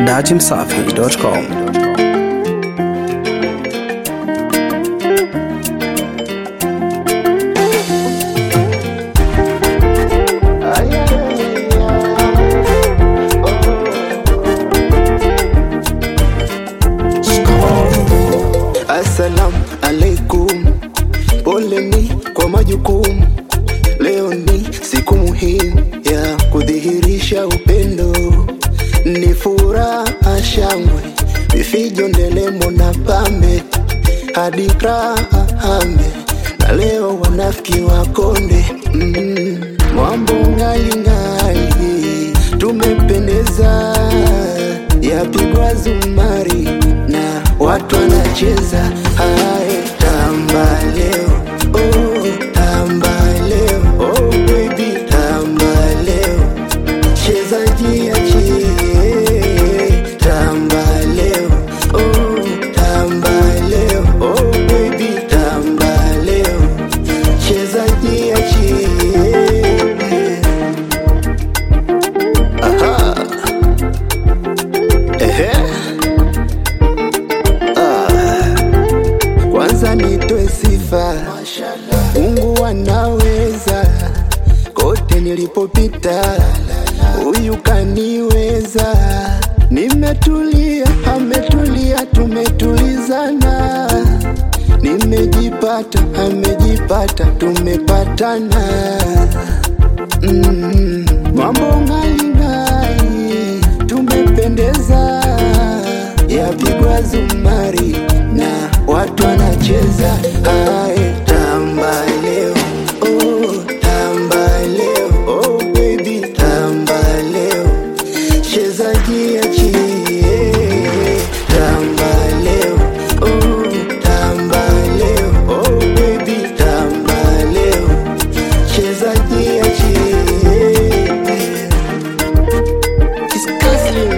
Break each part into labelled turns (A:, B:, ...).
A: dachimsafi.com.
B: Assalamu alaikum, poleni kwa majukumu. Leo ni siku muhimu ya kudhihirisha upendo. Ni furaha, shangwe, vifijo, ndelemo na pambe, hadi raha hambe. Na leo wanafiki wakonde, mambo ngali ngali, tumependeza, yapigwa zumari na watu wanacheza. Hai, tamba leo, oh, tamba leo, oh baby, tamba leo, cheza jiachie. Tamba leo, oh, tamba leo, oh baby, tamba leo, cheza jiachie. Aha, ehe. Kwanza nitoe sifa, Mungu anaweza, kote nilipopita huyu kaniweza. Nimetulia, ametulia, tumetulizana. Nimejipata, amejipata, tumepatana. Mambo ngali ngali, tumependeza, yapigwa zumari na watu wanacheza. Hai, tamba leo, oh, tamba leo, oh baby, tamba leo, cheza jiachie. Tamba leo, oh, tamba leo, oh baby, tamba leo, cheza jiachie. Disgusting.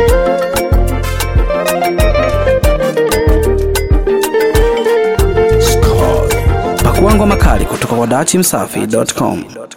A: Pakua ngoma kali kutoka kwa dachimsafi.com.